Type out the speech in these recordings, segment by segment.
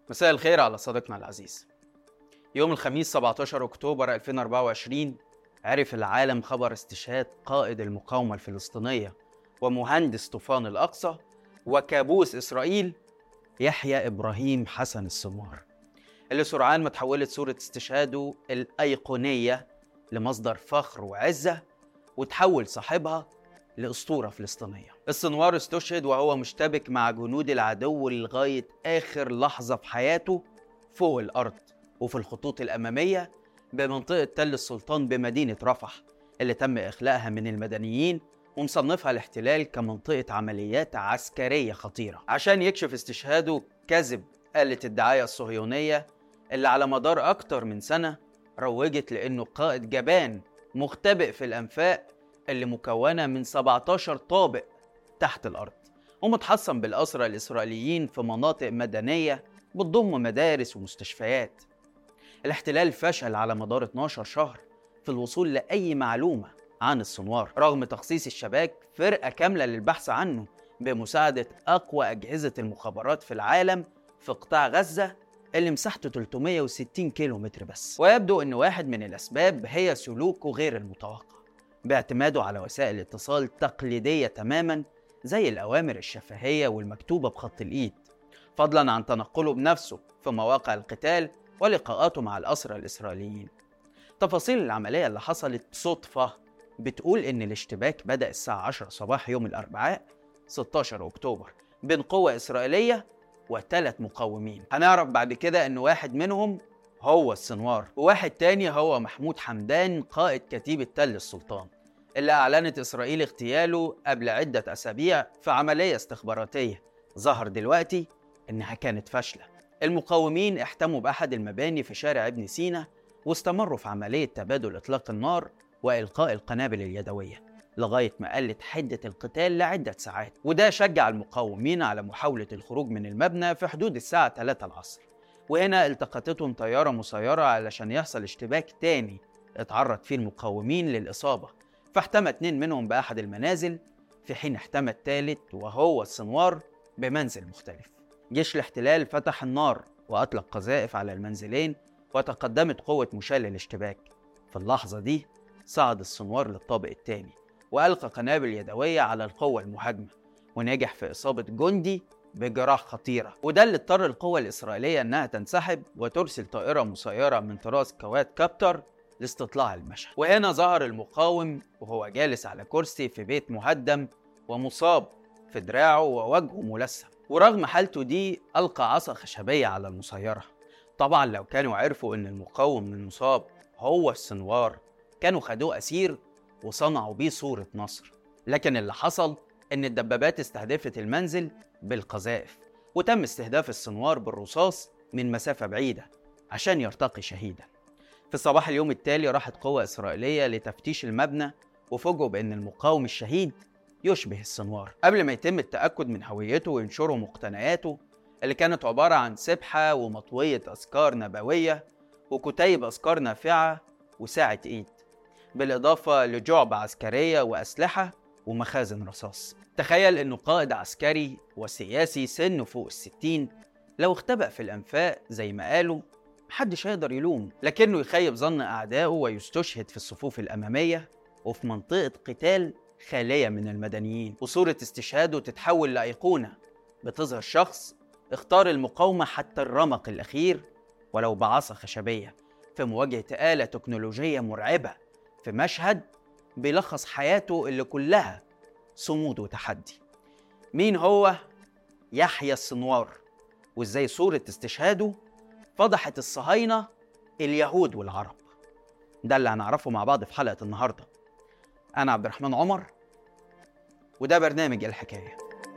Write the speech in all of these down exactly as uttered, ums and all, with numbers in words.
مساء الخير على صديقنا العزيز. يوم الخميس سبعتاشر أكتوبر ألفين وأربعة وعشرين عرف العالم خبر استشهاد قائد المقاومة الفلسطينية ومهندس طوفان الأقصى وكابوس إسرائيل يحيى إبراهيم حسن السنوار، اللي سرعان ما تحولت صورة استشهاده الأيقونية لمصدر فخر وعزة وتحول صاحبها لأسطورة فلسطينية. السنوار استشهد وهو مشتبك مع جنود العدو لغاية آخر لحظة في حياته فوق الأرض وفي الخطوط الأمامية بمنطقة تل السلطان بمدينة رفح، اللي تم إخلاءها من المدنيين ومصنفها الاحتلال كمنطقة عمليات عسكرية خطيرة. عشان يكشف استشهاده كذب آلة الدعاية الصهيونية اللي على مدار أكتر من سنة روجت لأنه قائد جبان مختبئ في الأنفاق اللي مكونة من سبعتاشر طابق تحت الأرض ومتحصن بالأسرى الإسرائيليين في مناطق مدنية بتضم مدارس ومستشفيات. الاحتلال فشل على مدار اتناشر شهر في الوصول لأي معلومة عن السنوار، رغم تخصيص الشباك فرقة كاملة للبحث عنه بمساعدة أقوى أجهزة المخابرات في العالم في قطاع غزة اللي مساحته تلتمية وستين كيلو متر بس. ويبدو أن واحد من الأسباب هي سلوكه غير المتوقع باعتماده على وسائل اتصال تقليدية تماما زي الأوامر الشفهية والمكتوبة بخط الإيد، فضلا عن تنقله بنفسه في مواقع القتال ولقاءاته مع الأسرى الإسرائيليين. تفاصيل العملية اللي حصلت صدفة بتقول إن الاشتباك بدأ الساعة عشرة صباح يوم الأربعاء ستاشر أكتوبر بين قوة إسرائيلية وثلاث مقاومين. هنعرف بعد كده إن واحد منهم هو السنوار وواحد تاني هو محمود حمدان قائد كتيبة تل السلطان، اللي أعلنت إسرائيل اغتياله قبل عدة أسابيع في عملية استخباراتية ظهر دلوقتي إنها كانت فاشلة. المقاومين احتموا بأحد المباني في شارع ابن سينا واستمروا في عملية تبادل إطلاق النار وإلقاء القنابل اليدوية لغاية ما قلت حدة القتال لعدة ساعات، وده شجع المقاومين على محاولة الخروج من المبنى في حدود الساعة تلاتة العصر. وهنا التقطتهم طيارة مسيرة علشان يحصل اشتباك تاني اتعرض فيه المقاومين للإصابة، فاحتمى اتنين منهم بأحد المنازل في حين احتمى الثالث وهو السنوار بمنزل مختلف. جيش الاحتلال فتح النار وأطلق قذائف على المنزلين وتقدمت قوة مشاة للاشتباك. في اللحظة دي صعد السنوار للطابق الثاني وألقى قنابل يدوية على القوة المهاجمة ونجح في إصابة جندي بجراح خطيرة، وده اللي اضطر القوة الإسرائيلية أنها تنسحب وترسل طائرة مسيرة من طراز كواد كابتر لاستطلاع المشهد. وهنا ظهر المقاوم وهو جالس على كرسي في بيت مهدم ومصاب في دراعه ووجهه ملثم، ورغم حالته دي ألقى عصا خشبية على المسيرة. طبعا لو كانوا عرفوا أن المقاوم المصاب هو السنوار كانوا خدوه أسير وصنعوا بيه صورة نصر، لكن اللي حصل أن الدبابات استهدفت المنزل بالقذائف وتم استهداف السنوار بالرصاص من مسافة بعيدة عشان يرتقي شهيدا. في صباح اليوم التالي راحت قوة إسرائيلية لتفتيش المبنى وفوجئوا بأن المقاوم الشهيد يشبه السنوار، قبل ما يتم التأكد من هويته وينشروا مقتنياته اللي كانت عبارة عن سبحة ومطوية أذكار نبوية وكتيب أذكار نافعة وساعة إيد، بالإضافة لجعبة عسكرية وأسلحة ومخازن رصاص. تخيل إنه قائد عسكري وسياسي سنه فوق الستين لو اختبأ في الأنفاق زي ما قالوا محدش هيقدر يلوم، لكنه يخيب ظن أعدائه ويستشهد في الصفوف الأمامية وفي منطقة قتال خالية من المدنيين، وصورة استشهاده تتحول لأيقونة بتظهر شخص اختار المقاومة حتى الرمق الأخير ولو بعصا خشبية في مواجهة آلة تكنولوجية مرعبة في مشهد بيلخص حياته اللي كلها صمود وتحدي. مين هو يحيى السنوار وإزاي صورة استشهاده فضحت الصهاينة اليهود والعرب؟ ده اللي هنعرفه مع بعض في حلقة النهاردة. أنا عبد الرحمن عمر وده برنامج الحكاية.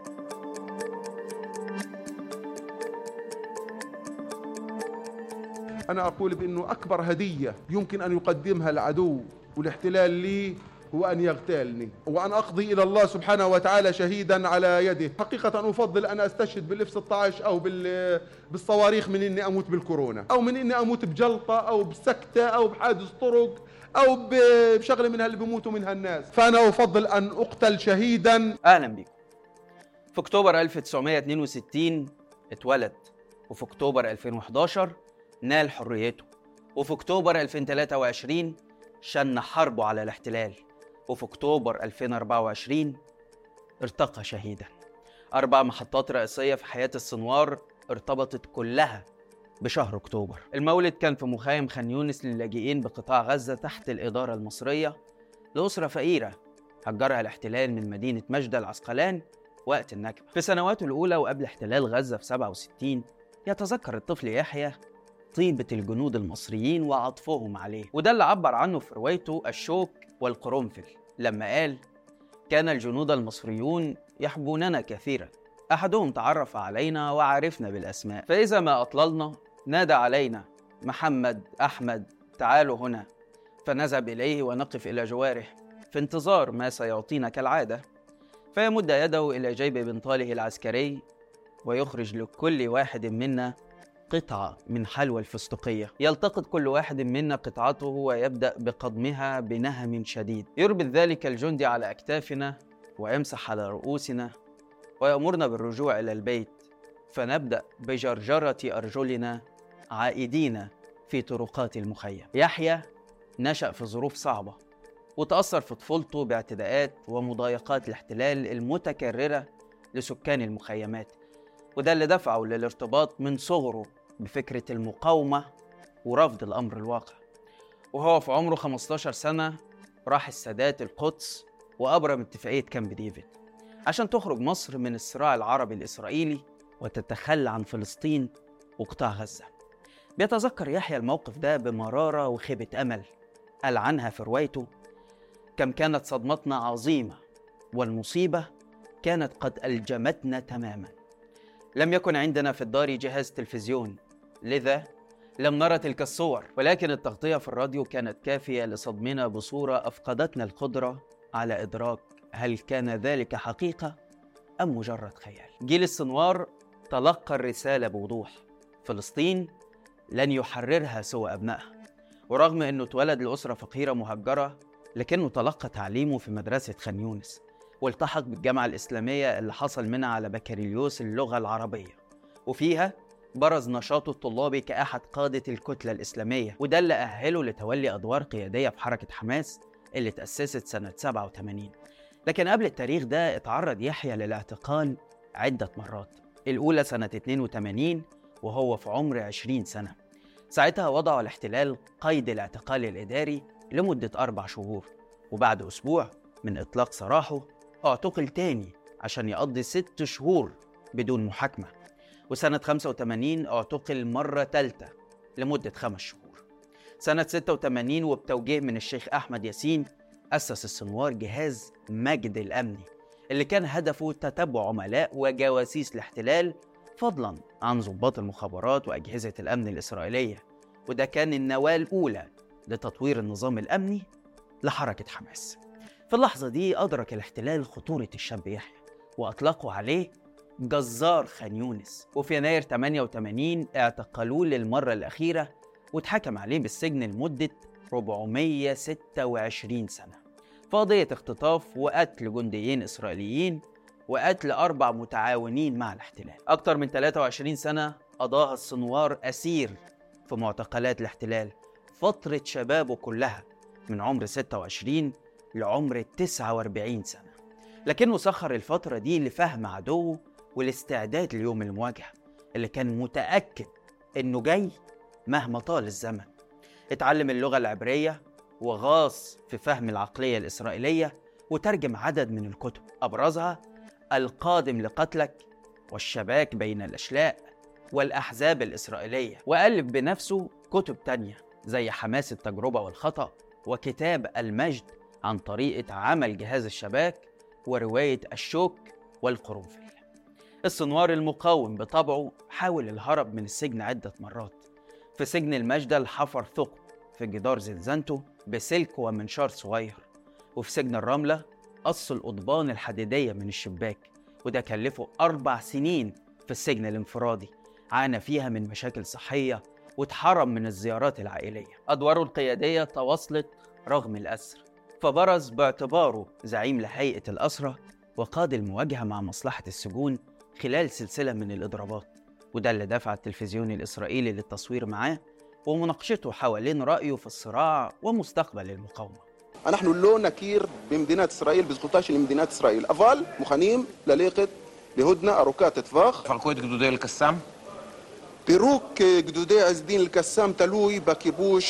أنا أقول بأنه أكبر هدية يمكن أن يقدمها العدو والاحتلال لي هو أن يغتالني وأن أقضي إلى الله سبحانه وتعالى شهيدا على يده. حقيقة أفضل أن أستشهد بالإف ستة عشر أو بالصواريخ من أني أموت بالكورونا أو من أني أموت بجلطة أو بسكتة أو بحادث طرق أو بشغلة منها اللي بيموتوا منها الناس. فأنا أفضل أن أقتل شهيدا. أهلا بكم. في أكتوبر ألف وتسعمية اتنين وستين اتولد وفي أكتوبر ألفين وحداشر نال حريته، وفي أكتوبر ألفين وثلاثة وعشرين شن حربه على الاحتلال، وفي أكتوبر ألفين وأربعة وعشرين ارتقى شهيدا. أربع محطات رئيسية في حياة السنوار ارتبطت كلها بشهر أكتوبر. المولد كان في مخيم خان يونس للاجئين بقطاع غزة تحت الإدارة المصرية لأسرة فقيرة هجرها الاحتلال من مدينة مجدة العسقلان وقت النكبة. في سنواته الأولى وقبل احتلال غزة في سبعة وستين يتذكر الطفل يحيى طيبة الجنود المصريين وعطفهم عليه، وده اللي عبر عنه في روايته الشوك والقرنفل لما قال: كان الجنود المصريون يحبوننا كثيرا، أحدهم تعرف علينا وعرفنا بالأسماء، فإذا ما أطللنا نادى علينا: محمد، أحمد، تعالوا هنا، فنذهب إليه ونقف إلى جواره في انتظار ما سيعطينا كالعادة، فيمد يده إلى جيب بنطاله العسكري ويخرج لكل واحد منا قطعة من حلوى الفستقية، يلتقط كل واحد منا قطعته ويبدأ بقضمها بنهم شديد، يربط ذلك الجندي على أكتافنا ويمسح على رؤوسنا ويأمرنا بالرجوع إلى البيت، فنبدأ بجرجرة أرجلنا عائدين في طرقات المخيم. يحيى نشأ في ظروف صعبة وتأثر في طفولته باعتداءات ومضايقات الاحتلال المتكررة لسكان المخيمات، وده اللي دفعه للارتباط من صغره بفكرة المقاومة ورفض الأمر الواقع. وهو في عمره خمستاشر سنة راح السادات القدس وأبرم اتفاقية كامب ديفيد عشان تخرج مصر من الصراع العربي الإسرائيلي وتتخلى عن فلسطين وقطاع غزة. بيتذكر يحيى الموقف ده بمرارة وخيبة أمل، قال عنها في روايته: كم كانت صدمتنا عظيمة والمصيبة كانت قد ألجمتنا تماما. لم يكن عندنا في الدار جهاز تلفزيون، لذا لم نرى تلك الصور، ولكن التغطية في الراديو كانت كافية لصدمنا بصورة أفقدتنا القدرة على إدراك هل كان ذلك حقيقة أم مجرد خيال. جيل السنوار تلقى الرسالة بوضوح: فلسطين لن يحررها سوى أبنائها. ورغم أنه اتولد لأسرة فقيرة مهجرة، لكنه تلقى تعليمه في مدرسة خان يونس والتحق بالجامعة الإسلامية اللي حصل منها على بكالوريوس اللغة العربية، وفيها برز نشاطه الطلابي كأحد قادة الكتلة الإسلامية، وده اللي أهله لتولي أدوار قيادية في حركة حماس اللي تأسست سنة سبعة وثمانين. لكن قبل التاريخ ده اتعرض يحيى للاعتقال عدة مرات، الأولى سنة اثنين وثمانين وهو في عمر عشرين سنة. ساعتها وضعوا الاحتلال قيد الاعتقال الإداري لمدة أربع شهور، وبعد أسبوع من إطلاق سراحه اعتقل تاني عشان يقضي ست شهور بدون محاكمة. وسنة خمسة وثمانين اعتقل مرة تالتة لمدة خمس شهور. سنة ستة وثمانين وبتوجيه من الشيخ أحمد ياسين أسس السنوار جهاز مجد الأمني اللي كان هدفه تتبع عملاء وجواسيس الاحتلال فضلا عن ضباط المخابرات وأجهزة الأمن الإسرائيلية، وده كان النواة الأولى لتطوير النظام الأمني لحركة حماس. في اللحظة دي أدرك الاحتلال خطورة الشاب يحيى وأطلقوا عليه جزار خان يونس، وفي يناير ثمانية وثمانين اعتقلوه للمرة الأخيرة واتحكم عليه بالسجن لمدة أربعمائة وستة وعشرين سنة في قضية اختطاف وقتل جنديين إسرائيليين وقتل أربع متعاونين مع الاحتلال. أكثر من ثلاثة وعشرين سنة قضاها السنوار أسير في معتقلات الاحتلال فترة شبابه كلها من عمر ستة وعشرين لعمر تسعة وأربعين سنة، لكنه سخر الفترة دي لفهم عدوه والاستعداد ليوم المواجهة اللي كان متأكد إنه جاي مهما طال الزمن. اتعلم اللغة العبرية وغاص في فهم العقلية الإسرائيلية وترجم عدد من الكتب، أبرزها القادم لقتلك والشباك بين الأشلاء والأحزاب الإسرائيلية، وألف بنفسه كتب تانية زي حماس التجربة والخطأ وكتاب المجد عن طريقة عمل جهاز الشباك ورواية الشوك والقرنفل. السنوار المقاوم بطبعه حاول الهرب من السجن عدة مرات. في سجن المجدل حفر ثقب في جدار زنزانته بسلك ومنشار صغير، وفي سجن الرملة قص القضبان الحديدية من الشباك، وده كلفه أربع سنين في السجن الانفرادي عانى فيها من مشاكل صحية واتحرم من الزيارات العائلية. أدواره القيادية تواصلت رغم الأسر، فبرز باعتباره زعيم لهيئة الأسرة وقاد المواجهة مع مصلحة السجون خلال سلسلة من الإضرابات، وده اللي دفع التلفزيون الإسرائيلي للتصوير معاه ومناقشته حوالين رأيه في الصراع ومستقبل المقاومة. אנחנו לא נכיר במדינת ישראל, בזכותה של מדינת ישראל, אבל מוכנים ללכת להודנה ארוכת טווח. תפרקו את גדודי אל-קסאם? פירוק גדודי עז א-דין אל-קסאם תלוי בכיבוש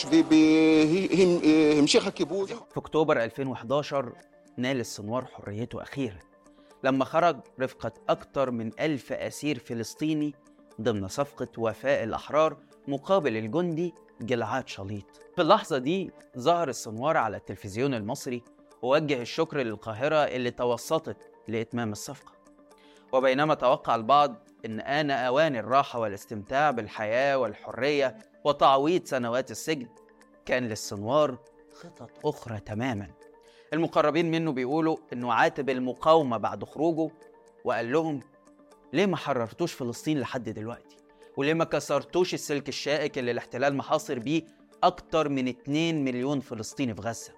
ובהמשך הכיבוש. في أكتوبر ألفين وإحداشر نال السنوار حريته أخيرا لما خرج رفقة أكثر من ألف أسير فلسطيني ضمن صفقة وفاء الأحرار مقابل الجندي جلعاد شليط. في اللحظة دي ظهر السنوار على التلفزيون المصري ووجه الشكر للقاهرة اللي توسطت لإتمام الصفقة. وبينما توقع البعض إن آن أوان الراحة والاستمتاع بالحياة والحرية وتعويض سنوات السجن، كان للسنوار خطط أخرى تماما. المقربين منه بيقولوا إنه عاتب المقاومة بعد خروجه وقال لهم ليه ما حررتوش فلسطين لحد دلوقتي؟ وليه ما كسرتوش السلك الشائك اللي الاحتلال محاصر بيه أكتر من اتنين مليون فلسطيني في غزة؟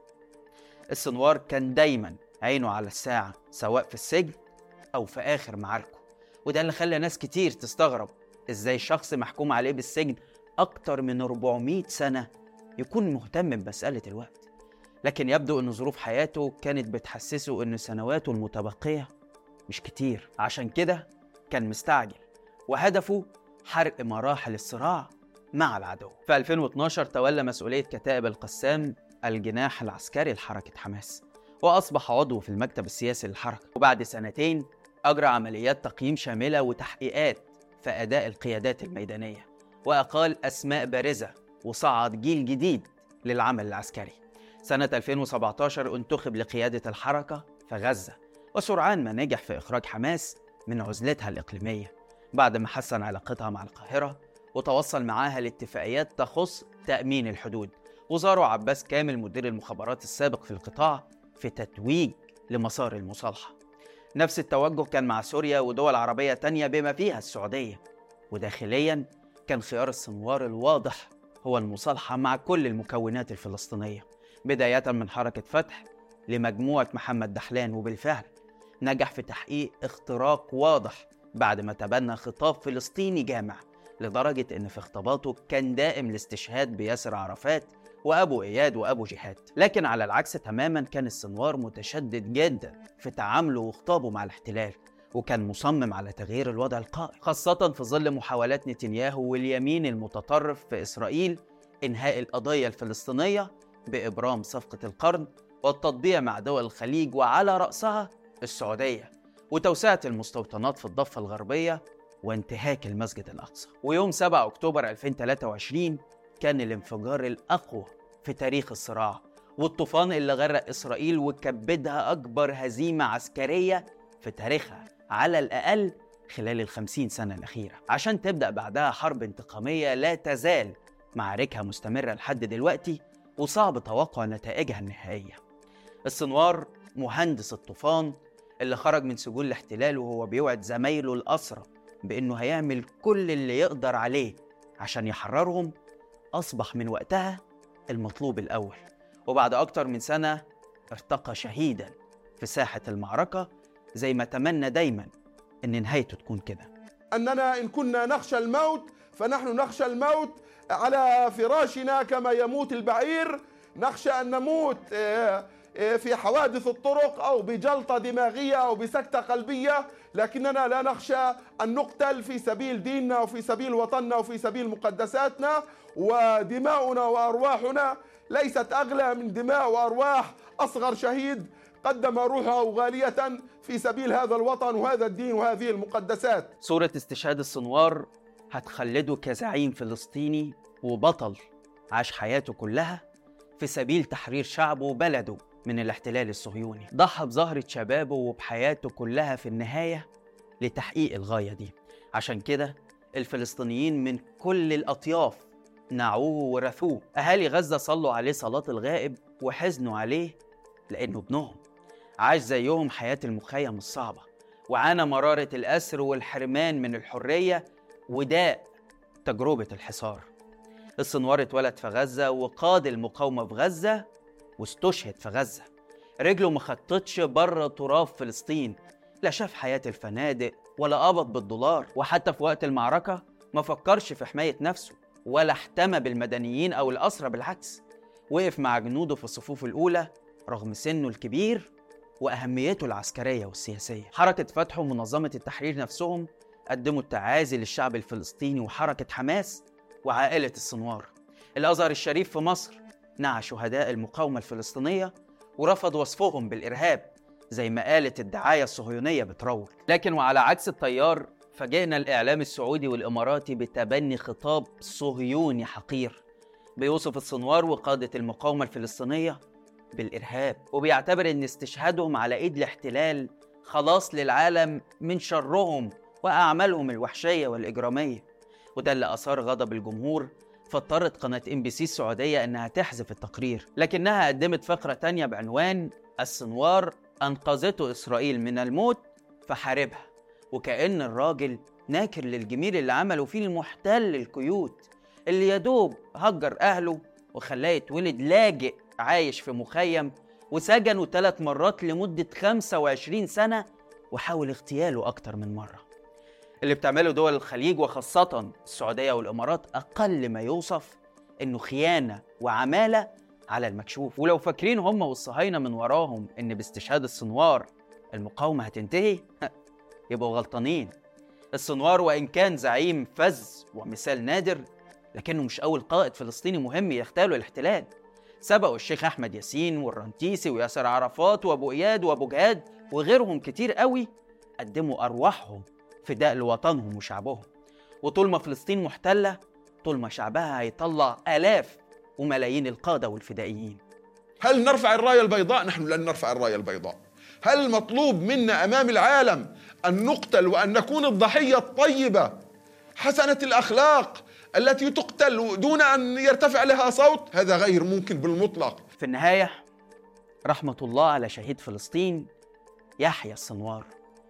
السنوار كان دايما عينه على الساعة سواء في السجن أو في آخر معاركه، وده اللي خلى ناس كتير تستغرب إزاي شخص محكوم عليه بالسجن أكتر من أربعمائة سنة يكون مهتم بمسألة الوقت. لكن يبدو أن ظروف حياته كانت بتحسسه أن سنواته المتبقية مش كتير، عشان كده كان مستعجل وهدفه حرق مراحل الصراع مع العدو. في ألفين واثناشر تولى مسؤولية كتائب القسام الجناح العسكري لحركة حماس، وأصبح عضو في المكتب السياسي للحركة. وبعد سنتين أجرى عمليات تقييم شاملة وتحقيقات في أداء القيادات الميدانية، وأقال أسماء بارزة وصعد جيل جديد للعمل العسكري. سنة ألفين وسبعتاشر انتخب لقيادة الحركة في غزة، وسرعان ما نجح في إخراج حماس من عزلتها الإقليمية بعد ما حسن علاقتها مع القاهرة وتوصل معاها لاتفاقيات تخص تأمين الحدود. وزاره عباس كامل مدير المخابرات السابق في القطاع في تتويج لمسار المصالحة. نفس التوجه كان مع سوريا ودول عربية تانية بما فيها السعودية. وداخليا كان خيار السنوار الواضح هو المصالحة مع كل المكونات الفلسطينية، بداية من حركة فتح لمجموعة محمد دحلان. وبالفعل نجح في تحقيق اختراق واضح بعد ما تبنى خطاب فلسطيني جامع، لدرجة إن في خطاباته كان دائم الاستشهاد بياسر عرفات وأبو إياد وأبو جهاد. لكن على العكس تماما كان السنوار متشدد جدا في تعامله وخطابه مع الاحتلال، وكان مصمم على تغيير الوضع القائم، خاصة في ظل محاولات نتنياهو واليمين المتطرف في إسرائيل إنهاء القضية الفلسطينية بإبرام صفقة القرن والتطبيع مع دول الخليج وعلى رأسها السعودية، وتوسعة المستوطنات في الضفة الغربية وانتهاك المسجد الأقصى. ويوم سبعة أكتوبر ألفين وثلاثة وعشرين كان الانفجار الأقوى في تاريخ الصراع، والطوفان اللي غرق إسرائيل وكبدها أكبر هزيمة عسكرية في تاريخها على الأقل خلال الخمسين سنة الأخيرة، عشان تبدأ بعدها حرب انتقامية لا تزال معاركها مستمرة لحد دلوقتي وصعب توقع نتائجها النهائية. السنوار مهندس الطوفان اللي خرج من سجون الاحتلال وهو بيوعد زمايله الأسرى بأنه هيعمل كل اللي يقدر عليه عشان يحررهم، أصبح من وقتها المطلوب الأول. وبعد أكتر من سنة ارتقى شهيدا في ساحة المعركة، زي ما تمنى دايما أن نهايته تكون كده. أننا إن كنا نخشى الموت فنحن نخشى الموت على فراشنا كما يموت البعير. نخشى أن نموت في حوادث الطرق أو بجلطة دماغية أو بسكتة قلبية، لكننا لا نخشى أن نقتل في سبيل ديننا وفي سبيل وطننا وفي سبيل مقدساتنا. ودماؤنا وأرواحنا ليست أغلى من دماء وأرواح أصغر شهيد قدم روحه غالية في سبيل هذا الوطن وهذا الدين وهذه المقدسات. صورة استشهاد السنوار هتخلده كزعيم فلسطيني وبطل عاش حياته كلها في سبيل تحرير شعبه وبلده من الاحتلال الصهيوني. ضحى بزهرة شبابه وبحياته كلها في النهاية لتحقيق الغاية دي. عشان كده الفلسطينيين من كل الأطياف نعوه ورثوه. أهالي غزة صلوا عليه صلاة الغائب وحزنوا عليه لأنه ابنهم عاش زيهم حياة المخيم الصعبة، وعانى مرارة الأسر والحرمان من الحرية وداء تجربة الحصار. السنوار اتولد في غزة وقاد المقاومة في غزة واستشهد في غزة. رجله ما خطتش بره تراب فلسطين، لا شاف حياة الفنادق ولا قبض بالدولار، وحتى في وقت المعركة ما فكرش في حماية نفسه ولا احتمى بالمدنيين أو الأسرى، بالعكس وقف مع جنوده في الصفوف الأولى رغم سنه الكبير وأهميته العسكرية والسياسية. حركة فتح ومنظمة التحرير نفسهم قدموا التعازي للشعب الفلسطيني، وحركة حماس وعائلة السنوار. الأزهر الشريف في مصر نعى شهداء المقاومة الفلسطينية ورفض وصفهم بالإرهاب زي ما قالت الدعاية الصهيونية بتروج. لكن وعلى عكس التيار، فاجئنا الإعلام السعودي والإماراتي بتبني خطاب صهيوني حقير بيوصف السنوار وقادة المقاومة الفلسطينية بالإرهاب، وبيعتبر إن استشهادهم على إيد الاحتلال خلاص للعالم من شرهم وأعمالهم الوحشية والإجرامية. وده اللي أثار غضب الجمهور، فاضطرت قناة إم بي سي السعودية إنها تحذف التقرير، لكنها قدمت فقرة تانية بعنوان السنوار أنقذته إسرائيل من الموت فحاربها، وكأن الراجل ناكر للجميل اللي عمله فيه المحتل القيود اللي يدوب هجر أهله وخلاه يتولد لاجئ عايش في مخيم، وسجنه ثلاث مرات لمدة خمسة وعشرين سنة، وحاول اغتياله أكتر من مرة. اللي بتعمله دول الخليج وخاصة السعودية والإمارات أقل ما يوصف إنه خيانة وعمالة على المكشوف. ولو فاكرين هم والصهاينة من وراهم إن باستشهاد السنوار المقاومة هتنتهي، يبقوا غلطانين. السنوار وإن كان زعيم فذ ومثال نادر، لكنه مش أول قائد فلسطيني مهم يغتاله الاحتلال. سبقوا الشيخ أحمد ياسين والرنتيسي وياسر عرفات وأبو إياد وأبو جهاد وغيرهم كتير قوي قدموا أرواحهم فداء لوطنهم وشعبهم. وطول ما فلسطين محتلة، طول ما شعبها هيطلع آلاف وملايين القادة والفدائيين. هل نرفع الراية البيضاء؟ نحن لن نرفع الراية البيضاء. هل المطلوب منا أمام العالم أن نقتل وأن نكون الضحية الطيبة حسنة الأخلاق التي تقتل دون أن يرتفع لها صوت؟ هذا غير ممكن بالمطلق. في النهاية، رحمة الله على شهيد فلسطين يحيى السنوار.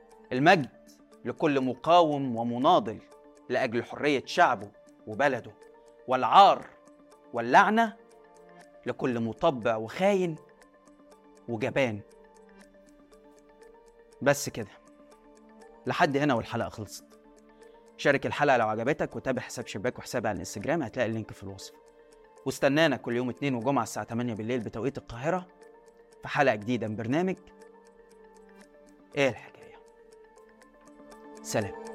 المجد لكل مقاوم ومناضل لأجل حرية شعبه وبلده، والعار واللعنة لكل مطبع وخاين وجبان. بس كده، لحد هنا والحلقة خلصت. شارك الحلقة لو عجبتك، وتابع حساب شباك وحسابي على الانستجرام، هتلاقي اللينك في الوصف. واستنانا كل يوم اثنين وجمعة الساعة ثمانية بالليل بتوقيت القاهرة في حلقة جديدة من برنامج ايه الحكاية. سلام.